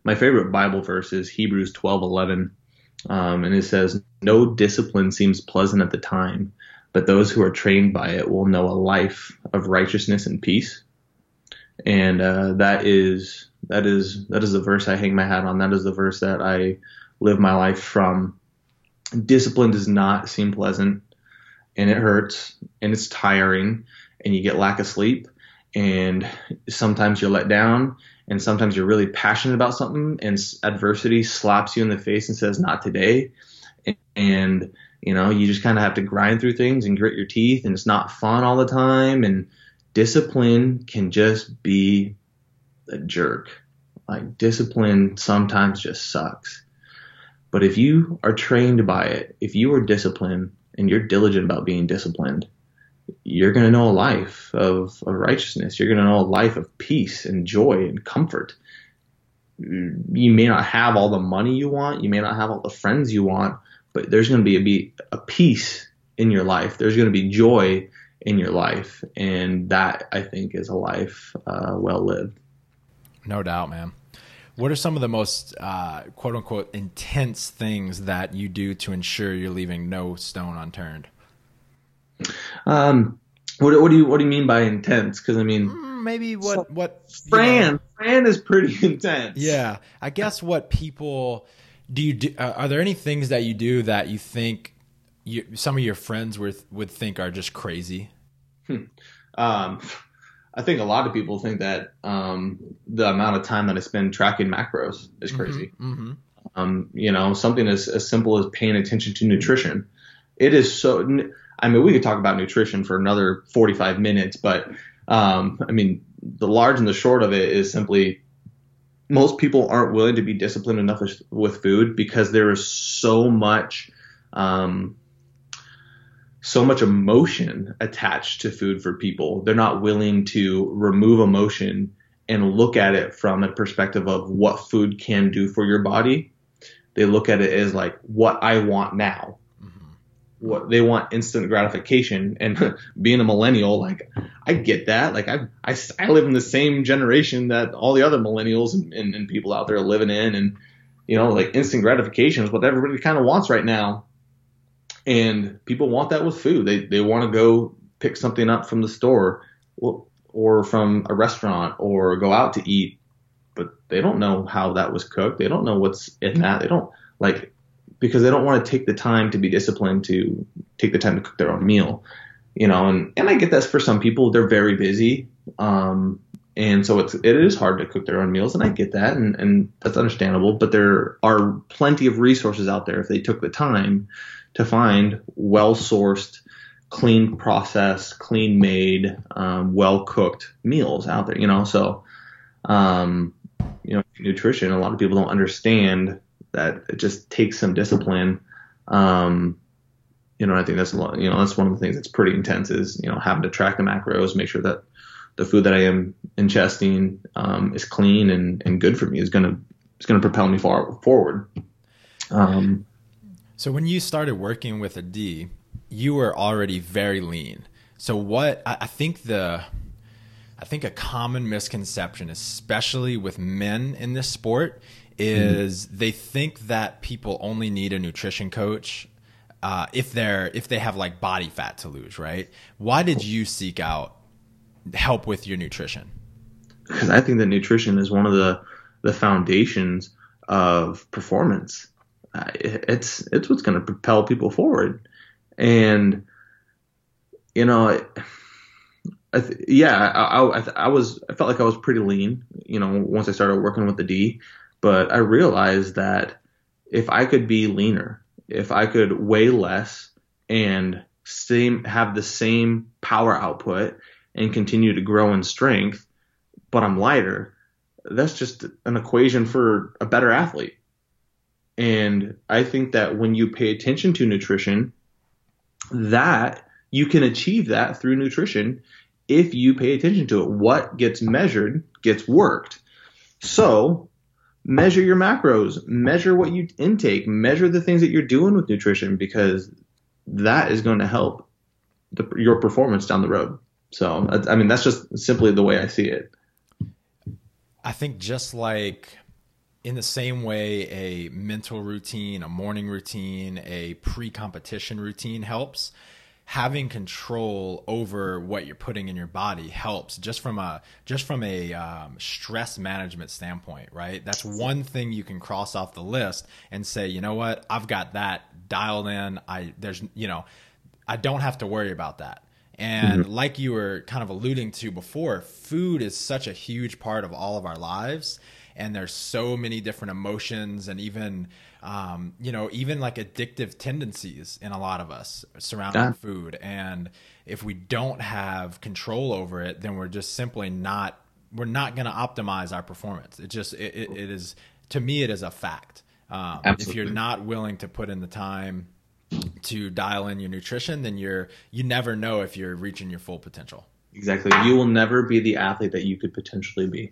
my favorite Bible verse is Hebrews twelve eleven. Um, and it says, no discipline seems pleasant at the time, but those who are trained by it will know a life of righteousness and peace. And uh, that is that is that is the verse I hang my hat on. That is the verse that I live my life from. Discipline does not seem pleasant, and it hurts, and it's tiring, and you get lack of sleep, and sometimes you're let down, and sometimes you're really passionate about something, and adversity slaps you in the face and says, not today. And, you know, you just kind of have to grind through things and grit your teeth, and it's not fun all the time. And discipline can just be a jerk. Like, discipline sometimes just sucks. But if you are trained by it, if you are disciplined and you're diligent about being disciplined, you're going to know a life of, of righteousness. You're going to know a life of peace and joy and comfort. You may not have all the money you want. You may not have all the friends you want, but there's going to be a, be a peace in your life. There's going to be joy in your life. And that, I think, is a life uh, well lived. No doubt, man. What are some of the most uh, quote unquote intense things that you do to ensure you're leaving no stone unturned? Um, what, what do you what do you mean by intense? Because I mean, maybe what what Fran know, Fran is pretty intense. Yeah, I guess what people do you do? Uh, are there any things that you do that you think you, some of your friends would would think are just crazy? Hmm. Um, I think a lot of people think that um, the amount of time that I spend tracking macros is crazy. Mm-hmm, mm-hmm. Um, you know, something as, as simple as paying attention to nutrition. It is so. I mean, we could talk about nutrition for another forty-five minutes, but um, I mean, the large and the short of it is simply most people aren't willing to be disciplined enough with, with food because there is so much, um, so much emotion attached to food for people. They're not willing to remove emotion and look at it from a perspective of what food can do for your body. They look at it as like what I want now. What they want instant gratification. And being a millennial, like I get that. Like I, I, I live in the same generation that all the other millennials and, and, and people out there are living in. And, you know, like instant gratification is what everybody kind of wants right now. And people want that with food. They, they want to go pick something up from the store or, or from a restaurant or go out to eat, but they don't know how that was cooked. They don't know what's in that. They don't like, because they don't want to take the time to be disciplined to take the time to cook their own meal, you know, and, and I get that for some people. They're very busy. Um, and so it's, it is hard to cook their own meals, and I get that, and, and that's understandable, but there are plenty of resources out there if they took the time to find well-sourced, clean processed, clean made, um, well-cooked meals out there, you know, so, um, you know, nutrition, a lot of people don't understand that it just takes some discipline. Um, you know, I think that's a lot, you know, that's one of the things that's pretty intense is, you know, having to track the macros, make sure that the food that I am ingesting, um, is clean and, and good for me, is going to, is going to propel me far forward. Um, so when you started working with a D, you were already very lean. So what, I, I think the, I think a common misconception, especially with men in this sport, is mm-hmm. they think that people only need a nutrition coach uh, if they're if they have like body fat to lose, right? Why did you seek out help with your nutrition? Because I think that nutrition is one of the the foundations of performance. Uh, it, it's it's what's going to propel people forward, and you know. It, I th- yeah, I, I, I was I felt like I was pretty lean, you know, once I started working with the D. But I realized that if I could be leaner, if I could weigh less and same have the same power output and continue to grow in strength, but I'm lighter, that's just an equation for a better athlete. And I think that when you pay attention to nutrition, that you can achieve that through nutrition if you pay attention to it. What gets measured gets worked. So measure your macros, measure what you intake, measure the things that you're doing with nutrition, because that is going to help the, your performance down the road. So, I mean, that's just simply the way I see it. I think just like in the same way a mental routine, a morning routine, a pre-competition routine helps, having control over what you're putting in your body helps just from a just from a um, stress management standpoint, right? That's one thing you can cross off the list and say, you know what, I've got that dialed in. I there's you know, I don't have to worry about that. And mm-hmm. like you were kind of alluding to before, food is such a huge part of all of our lives. And there's so many different emotions and even, um, you know, even like addictive tendencies in a lot of us surrounding yeah. food. And if we don't have control over it, then we're just simply not, we're not going to optimize our performance. It just, it, it, it is, to me, it is a fact. Um, if you're not willing to put in the time to dial in your nutrition, then you're, you never know if you're reaching your full potential. Exactly. You will never be the athlete that you could potentially be.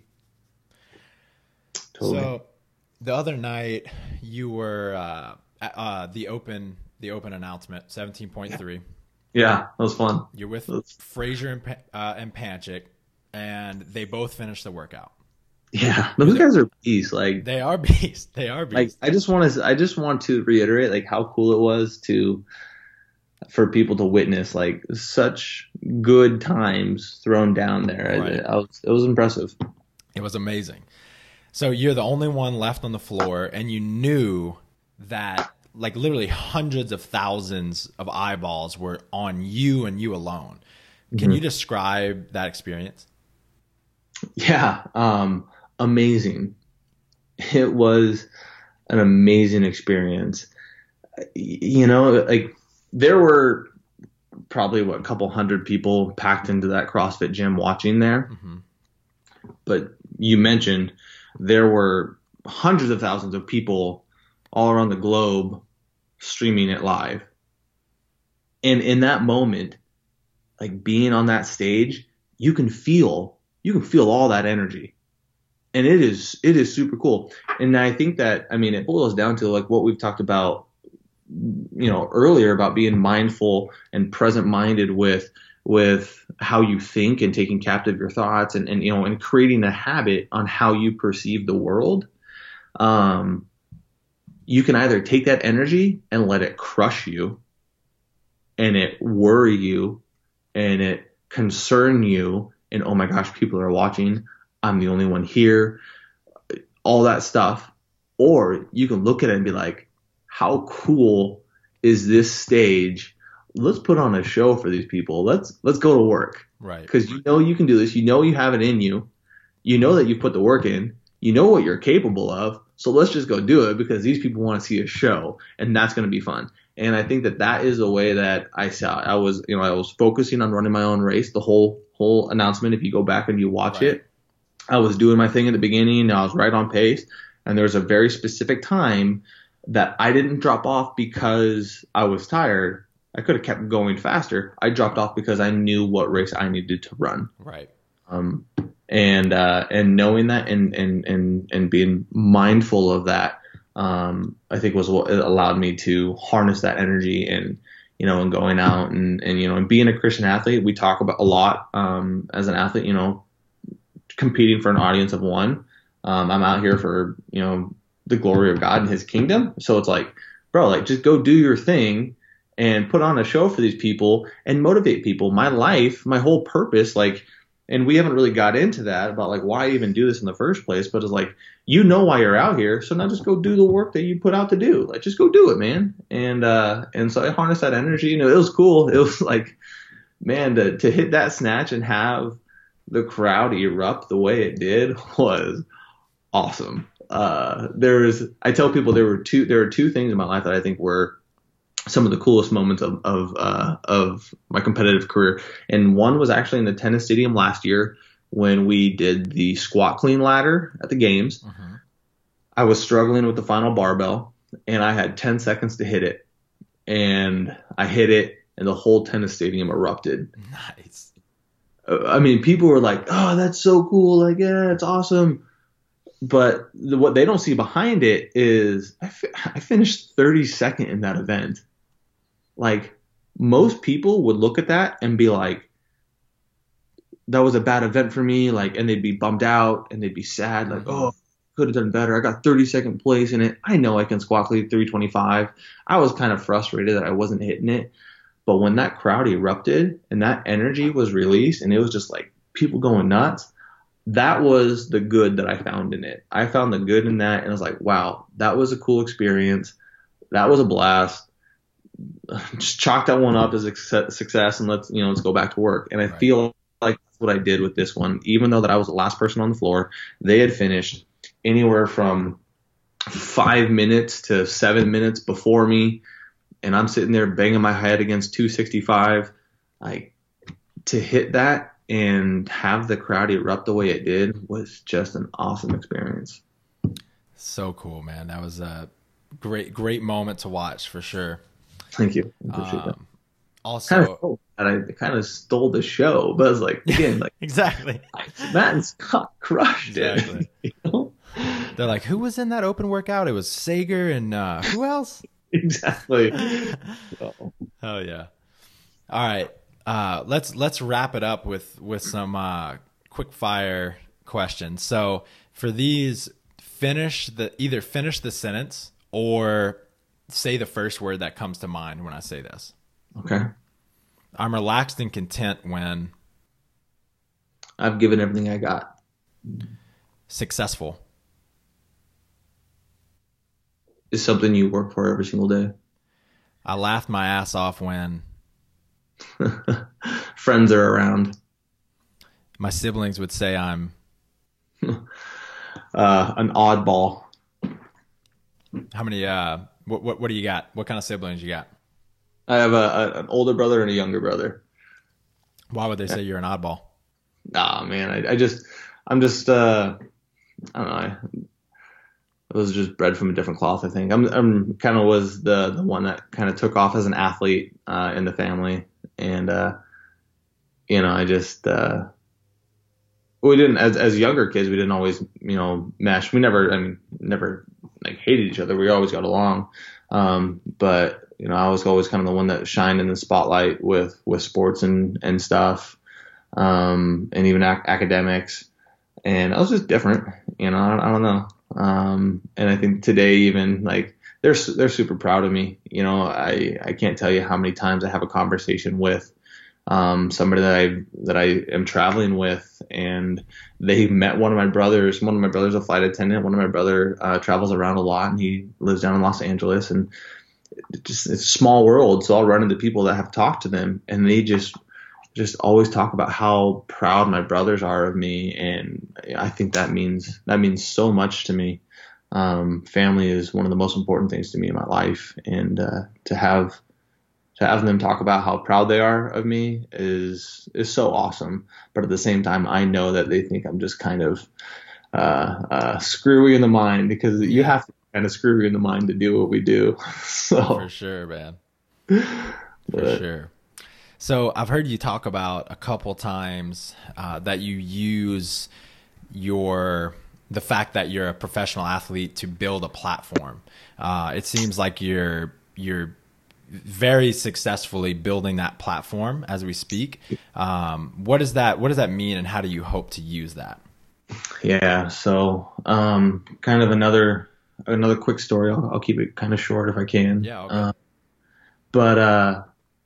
Totally. So the other night you were uh, uh, the open the open announcement seventeen point three. Yeah, that was fun. You're with was... Frazier and, uh, and Panchik, and they both finished the workout. Yeah, those guys are beasts. Like they are beasts. They are beasts. Like I just want to I just want to reiterate like how cool it was to for people to witness like such good times thrown down there. Right. I, I was, it was impressive. It was amazing. So you're the only one left on the floor, and you knew that like literally hundreds of thousands of eyeballs were on you and you alone. Can mm-hmm. you describe that experience? Yeah, um, amazing. It was an amazing experience. You know, like there were probably what a couple hundred people packed into that CrossFit gym watching there. Mm-hmm. But you mentioned there were hundreds of thousands of people all around the globe streaming it live. And in that moment, like being on that stage, you can feel, you can feel all that energy. And it is, it is super cool. And I think that, I mean, it boils down to like what we've talked about, you know, earlier about being mindful and present minded with, with how you think and taking captive your thoughts and, and, you know, and creating a habit on how you perceive the world. Um, you can either take that energy and let it crush you and it worry you and it concern you and, oh my gosh, people are watching. I'm the only one here, all that stuff. Or you can look at it and be like, how cool is this stage? Let's put on a show for these people. Let's let's go to work. Right. Because you know you can do this. You know you have it in you. You know that you put the work in. You know what you're capable of. So let's just go do it because these people want to see a show, and that's going to be fun. And I think that that is a way that I saw. I was, you know, I was focusing on running my own race. The whole whole announcement. If you go back and you watch right. it, I was doing my thing in the beginning. I was right on pace, and there was a very specific time that I didn't drop off because I was tired. I could have kept going faster. I dropped off because I knew what race I needed to run. Right. Um, and, uh, and knowing that and, and, and, and being mindful of that, um, I think was what allowed me to harness that energy and, you know, and going out and, and, you know, and being a Christian athlete, we talk about a lot, um, as an athlete, you know, competing for an audience of one. Um, I'm out here for, you know, the glory of God and his kingdom. So it's like, bro, like just go do your thing and put on a show for these people and motivate people. My life, my whole purpose, like, and we haven't really got into that about like why even do this in the first place, but it's like, you know why you're out here. So now just go do the work that you put out to do. Like, just go do it, man. And, uh, and so I harnessed that energy. You know, it was cool. It was like, man, to, to hit that snatch and have the crowd erupt the way it did was awesome. Uh, there was, I tell people there were two, there are two things in my life that I think were some of the coolest moments of of uh, of my competitive career. And one was actually in the tennis stadium last year when we did the squat clean ladder at the games. Mm-hmm. I was struggling with the final barbell and I had ten seconds to hit it. And I hit it and the whole tennis stadium erupted. Nice. I mean, people were like, oh, that's so cool. Like, yeah, it's awesome. But the, what they don't see behind it is I, fi- I finished thirty-second in that event. Like, most people would look at that and be like, that was a bad event for me. Like, and they'd be bummed out and they'd be sad. Like, oh, could have done better. I got thirty-second place in it. I know I can squat clean three twenty-five. I was kind of frustrated that I wasn't hitting it. But when that crowd erupted and that energy was released and it was just like people going nuts, that was the good that I found in it. I found the good in that, and I was like, wow, that was a cool experience. That was a blast. Just chalk that one up as a success, and let's, you know, let's go back to work. And I right. feel like that's what I did with this one. Even though that I was the last person on the floor, they had finished anywhere from five minutes to seven minutes before me, and I'm sitting there banging my head against two sixty-five. Like, to hit that and have the crowd erupt the way it did was just an awesome experience. So cool, man. That was a great, great moment to watch for sure. Thank you. I appreciate um, that. Also, kind of I kind of stole the show, but I was like, again, like exactly. Matt and Scott crushed exactly. it. You know? They're like, who was in that open workout? It was Sager and uh, who else? Exactly. Oh. oh yeah. All right. Uh, let's let's wrap it up with with some uh, quick fire questions. So for these, finish the either finish the sentence or say the first word that comes to mind when I say this. Okay. I'm relaxed and content when I've given everything I got. Successful is something you work for every single day. I laughed my ass off when friends are around. My siblings would say I'm uh, an oddball. How many? Uh, what, what what do you got? What kind of siblings you got? I have a, a an older brother and a younger brother. Why would they say you're an oddball? Ah, man, I, I just, I'm just, uh, I don't know. I, I was just bred from a different cloth, I think. I'm, I'm kind of was the the one that kind of took off as an athlete uh, in the family, and uh, you know, I just. Uh, We didn't, as as younger kids, we didn't always, you know, mesh. We never, I mean, never like hated each other. We always got along. Um, but you know, I was always kind of the one that shined in the spotlight with with sports and and stuff, um, and even ac- academics. And I was just different, you know. I don't, I don't know. Um, and I think today, even like they're they're super proud of me. You know, I I can't tell you how many times I have a conversation with. Um, somebody that I that I am traveling with, and they met one of my brothers. One of my brothers is a flight attendant. One of my brother uh, travels around a lot, and he lives down in Los Angeles. And it just it's a small world, so I'll run into people that have talked to them, and they just just always talk about how proud my brothers are of me, and I think that means that means so much to me. Um, family is one of the most important things to me in my life, and uh, to have. To have them talk about how proud they are of me is is so awesome. But at the same time, I know that they think I'm just kind of uh, uh, screwy in the mind, because you have to be kind of screwy in the mind to do what we do. So for sure, man. For but, sure. So I've heard you talk about a couple times uh, that you use your the fact that you're a professional athlete to build a platform. Uh, it seems like you're you're very successfully building that platform as we speak. Um, what does that, what does that mean, and how do you hope to use that? Yeah. So, um, kind of another, another quick story. I'll, I'll keep it kind of short if I can. Yeah. Okay. Uh, but, uh,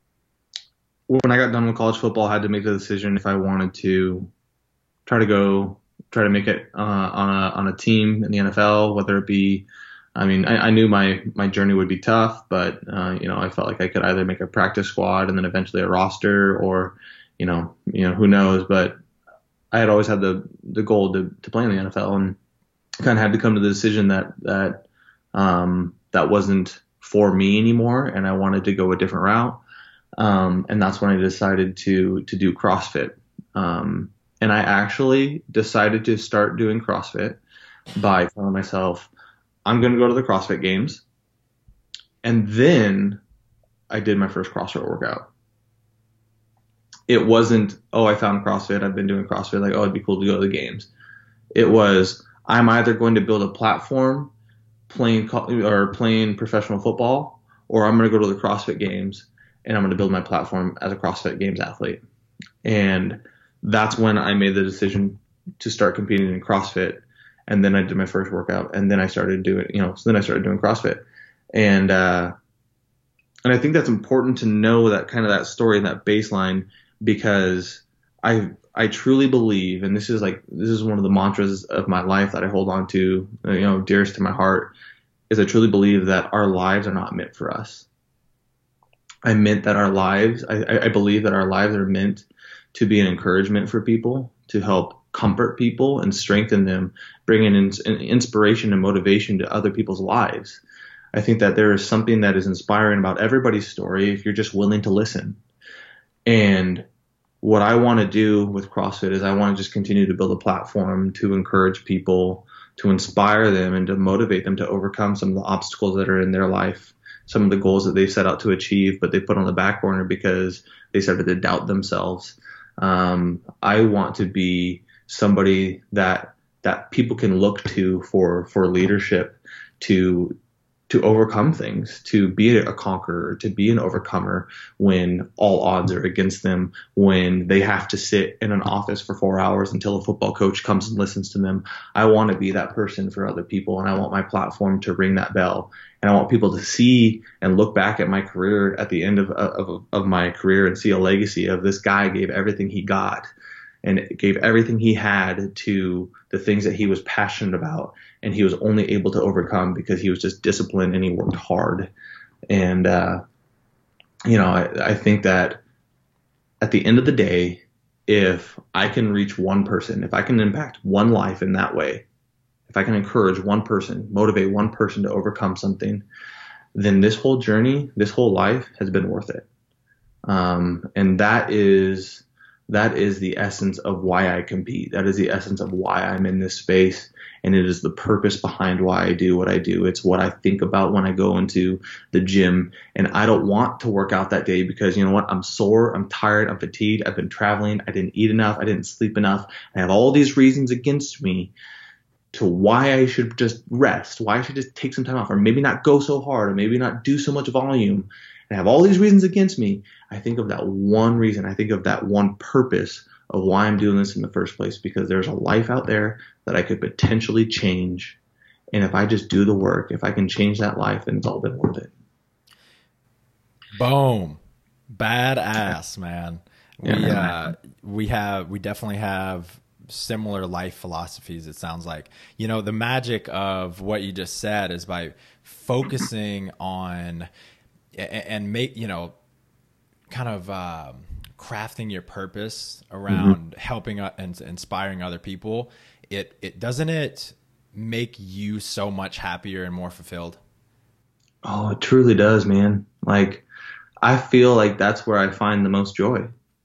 when I got done with college football, I had to make a decision if I wanted to try to go, try to make it, uh, on a, on a team in the N F L, whether it be, I mean, I, I knew my, my journey would be tough, but, uh, you know, I felt like I could either make a practice squad and then eventually a roster, or, you know, you know, who knows, but I had always had the, the goal to, to play in the N F L, and kind of had to come to the decision that, that, um, that wasn't for me anymore. And I wanted to go a different route. Um, and that's when I decided to, to do CrossFit. Um, and I actually decided to start doing CrossFit by telling myself, I'm going to go to the CrossFit Games. And then I did my first CrossFit workout. It wasn't, oh, I found CrossFit, I've been doing CrossFit, like, oh, it'd be cool to go to the games. It was, I'm either going to build a platform playing or playing professional football, or I'm going to go to the CrossFit Games and I'm going to build my platform as a CrossFit Games athlete. And that's when I made the decision to start competing in CrossFit. and then I did my first workout, and then I started doing, you know, so then I started doing CrossFit. And, uh, and I think that's important to know that kind of that story and that baseline, because I, I truly believe, and this is like, this is one of the mantras of my life that I hold on to, you know, dearest to my heart, is I truly believe that our lives are not meant for us. I meant that our lives, I, I believe that our lives are meant to be an encouragement for people, to help comfort people and strengthen them, bring in inspiration and motivation to other people's lives. I think that there is something that is inspiring about everybody's story if you're just willing to listen. And what I want to do with CrossFit is I want to just continue to build a platform to encourage people, to inspire them, and to motivate them to overcome some of the obstacles that are in their life, some of the goals that they set out to achieve, but they put on the back burner because they started to doubt themselves. Um, I want to be somebody that that people can look to for for leadership, to to overcome things, to be a conqueror, to be an overcomer when all odds are against them, when they have to sit in an office for four hours until a football coach comes and listens to them. I want to be that person for other people, and I want my platform to ring that bell. And I want people to see and look back at my career at the end of, of, of my career and see a legacy of this guy gave everything he got and gave everything he had to the things that he was passionate about. And he was only able to overcome because he was just disciplined and he worked hard. And, uh, you know, I, I think that at the end of the day, if I can reach one person, if I can impact one life in that way, if I can encourage one person, motivate one person to overcome something, then this whole journey, this whole life has been worth it. Um, and that is, that is the essence of why I compete. That is the essence of why I'm in this space. And it is the purpose behind why I do what I do. It's what I think about when I go into the gym. And I don't want to work out that day because, you know what, I'm sore, I'm tired, I'm fatigued, I've been traveling, I didn't eat enough, I didn't sleep enough. I have all these reasons against me to why I should just rest, why I should just take some time off, or maybe not go so hard, or maybe not do so much volume. And I have all these reasons against me. I think of that one reason. I think of that one purpose of why I'm doing this in the first place, because there's a life out there that I could potentially change. And if I just do the work, if I can change that life, then it's all been worth it. Boom. Badass, man. We, uh, we have, we definitely have similar life philosophies. It sounds like, you know, the magic of what you just said is by focusing on and, and make, you know, kind of, um, crafting your purpose around mm-hmm. helping and inspiring other people. It, it doesn't it make you so much happier and more fulfilled? Oh, it truly does, man. Like, I feel like that's where I find the most joy.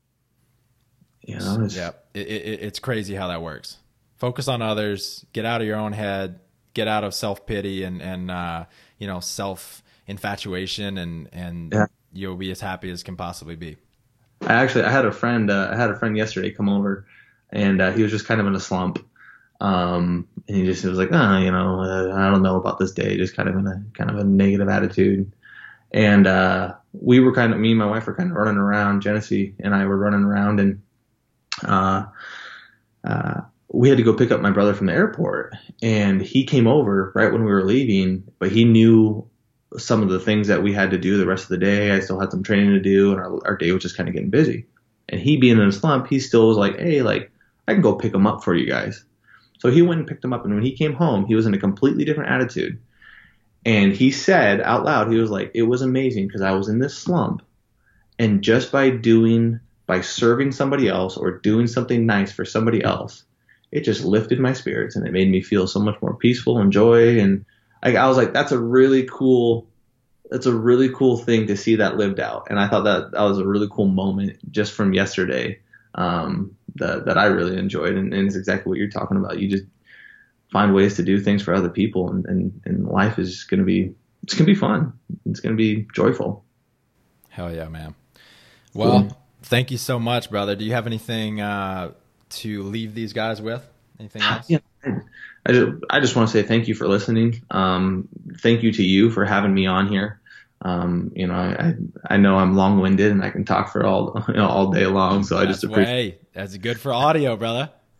You know, it's, yeah, it, it, it's crazy how that works. Focus on others, get out of your own head, get out of self-pity and, and, uh, you know, self-infatuation, and, and yeah. you'll be as happy as can possibly be. I actually, I had a friend, uh, I had a friend yesterday come over, and uh, he was just kind of in a slump. Um, and he just was like, oh, you know, uh, I don't know about this day, just kind of in a kind of a negative attitude. And uh, we were kind of, me and my wife were kind of running around. Genesee and I were running around, and uh, uh, we had to go pick up my brother from the airport. And he came over right when we were leaving, but he knew some of the things that we had to do the rest of the day. I still had some training to do, and our, our day was just kind of getting busy. And he being in a slump, he still was like, hey, like, I can go pick him up for you guys. So he went and picked him up, and when he came home, he was in a completely different attitude. And he said out loud, he was like, it was amazing because I was in this slump, and just by doing, by serving somebody else or doing something nice for somebody else, it just lifted my spirits, and it made me feel so much more peaceful and joy. And I, I was like, that's a really cool, that's a really cool thing to see that lived out. And I thought that that was a really cool moment just from yesterday, um, that, that I really enjoyed. And, and it's exactly what you're talking about. You just find ways to do things for other people, and, and, and life is going to be, it's going to be fun. It's going to be joyful. Hell yeah, man. Well, Cool. Thank you so much, brother. Do you have anything, uh, to leave these guys with? Anything else? Yeah. I just, I just want to say thank you for listening. Um, thank you to you for having me on here. Um, you know, I, I know I'm long winded and I can talk for all, you know, all day long. So That's I just appreciate way. That's good for audio, brother.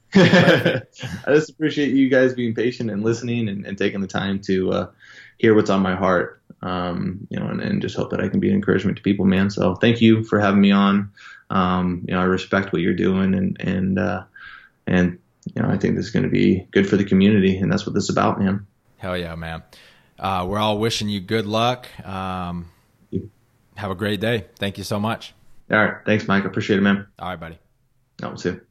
I just appreciate you guys being patient and listening and, and taking the time to uh, hear what's on my heart. Um, you know, and, and just hope that I can be an encouragement to people, man. So thank you for having me on. Um, you know, I respect what you're doing, and and uh, and you know, I think this is going to be good for the community, and that's what this is about, man. Hell yeah, man. Uh, we're all wishing you good luck. Um, have a great day. Thank you so much. All right. Thanks, Mike. I appreciate it, man. All right, buddy. I'll see you.